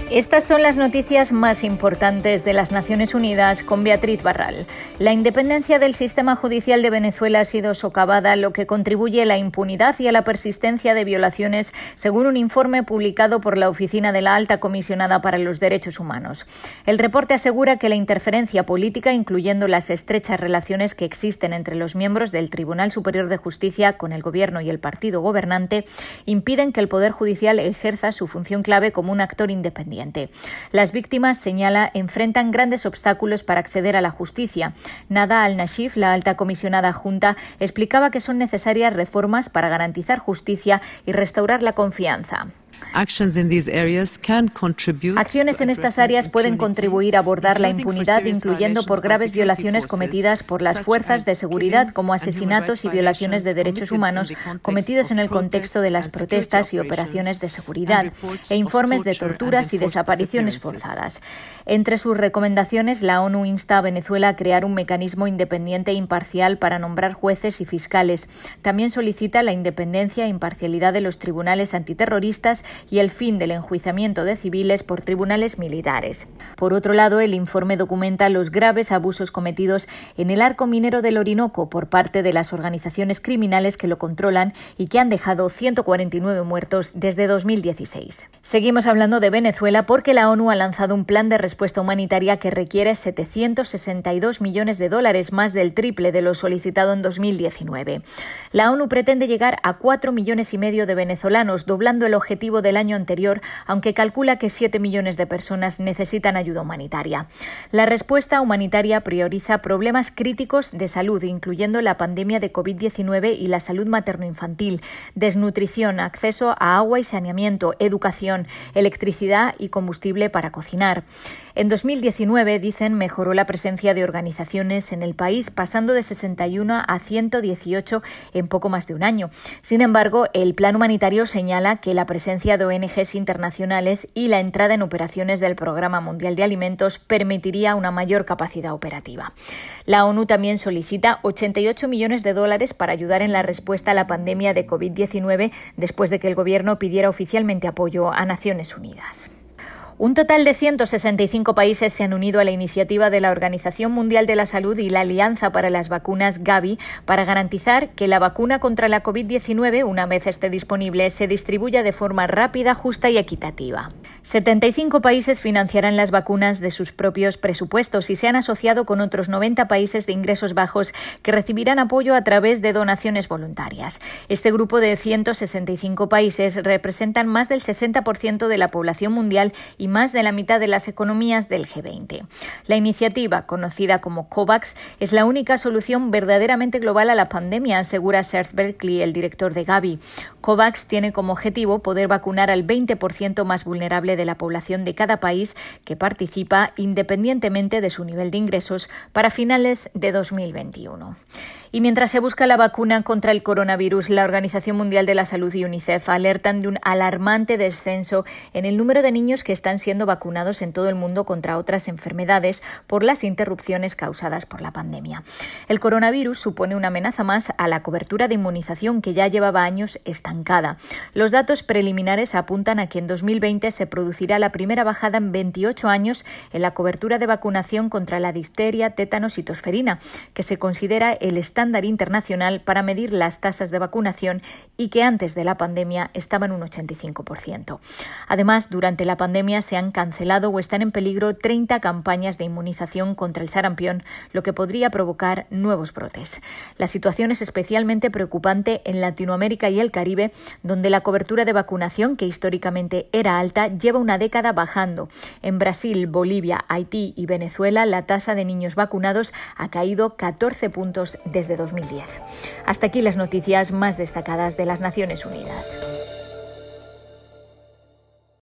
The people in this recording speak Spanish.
Estas son las noticias más importantes de las Naciones Unidas con Beatriz Barral. La independencia del sistema judicial de Venezuela ha sido socavada, lo que contribuye a la impunidad y a la persistencia de violaciones, según un informe publicado por la Oficina de la Alta Comisionada para los Derechos Humanos. El reporte asegura que la interferencia política, incluyendo las estrechas relaciones que existen entre los miembros del Tribunal Superior de Justicia con el Gobierno y el partido gobernante, impiden que el Poder Judicial ejerza su función clave como un actor independiente. Las víctimas, señala, enfrentan grandes obstáculos para acceder a la justicia. Nada al-Nashif, la alta comisionada adjunta, explicaba que son necesarias reformas para garantizar justicia y restaurar la confianza. Acciones en estas áreas pueden contribuir a abordar la impunidad, incluyendo por graves violaciones cometidas por las fuerzas de seguridad, como asesinatos y violaciones de derechos humanos cometidos en el contexto de las protestas y operaciones de seguridad, e informes de torturas y desapariciones forzadas. Entre sus recomendaciones, la ONU insta a Venezuela a crear un mecanismo independiente e imparcial para nombrar jueces y fiscales. También solicita la independencia e imparcialidad de los tribunales antiterroristas y el fin del enjuiciamiento de civiles por tribunales militares. Por otro lado, el informe documenta los graves abusos cometidos en el arco minero del Orinoco por parte de las organizaciones criminales que lo controlan y que han dejado 149 muertos desde 2016. Seguimos hablando de Venezuela porque la ONU ha lanzado un plan de respuesta humanitaria que requiere $762 millones, más del triple de lo solicitado en 2019. La ONU pretende llegar a 4,5 millones de venezolanos, doblando el objetivo del año anterior, aunque calcula que 7 millones de personas necesitan ayuda humanitaria. La respuesta humanitaria prioriza problemas críticos de salud, incluyendo la pandemia de COVID-19 y la salud materno-infantil, desnutrición, acceso a agua y saneamiento, educación, electricidad y combustible para cocinar. En 2019, dicen, mejoró la presencia de organizaciones en el país, pasando de 61 a 118 en poco más de un año. Sin embargo, el plan humanitario señala que la presencia de ONGs internacionales y la entrada en operaciones del Programa Mundial de Alimentos permitiría una mayor capacidad operativa. La ONU también solicita $88 millones para ayudar en la respuesta a la pandemia de COVID-19 después de que el gobierno pidiera oficialmente apoyo a Naciones Unidas. Un total de 165 países se han unido a la iniciativa de la Organización Mundial de la Salud y la Alianza para las Vacunas Gavi para garantizar que la vacuna contra la COVID-19, una vez esté disponible, se distribuya de forma rápida, justa y equitativa. 75 países financiarán las vacunas de sus propios presupuestos y se han asociado con otros 90 países de ingresos bajos que recibirán apoyo a través de donaciones voluntarias. Este grupo de 165 países representan más del 60% de la población mundial y más de la mitad de las economías del G20. La iniciativa, conocida como COVAX, es la única solución verdaderamente global a la pandemia, asegura Serge Berkeley, el director de Gavi. COVAX tiene como objetivo poder vacunar al 20% más vulnerable de la población de cada país que participa, independientemente de su nivel de ingresos, para finales de 2021. Y mientras se busca la vacuna contra el coronavirus, la Organización Mundial de la Salud y UNICEF alertan de un alarmante descenso en el número de niños que están siendo vacunados en todo el mundo contra otras enfermedades por las interrupciones causadas por la pandemia. El coronavirus supone una amenaza más a la cobertura de inmunización que ya llevaba años estancada. Los datos preliminares apuntan a que en 2020 se producirá la primera bajada en 28 años en la cobertura de vacunación contra la difteria, tétanos y tosferina, que se considera el estándar internacional para medir las tasas de vacunación y que antes de la pandemia estaban un 85%. Además, durante la pandemia se han cancelado o están en peligro 30 campañas de inmunización contra el sarampión, lo que podría provocar nuevos brotes. La situación es especialmente preocupante en Latinoamérica y el Caribe, donde la cobertura de vacunación, que históricamente era alta, lleva una década bajando. En Brasil, Bolivia, Haití y Venezuela, la tasa de niños vacunados ha caído 14 puntos desde 2010. Hasta aquí las noticias más destacadas de las Naciones Unidas.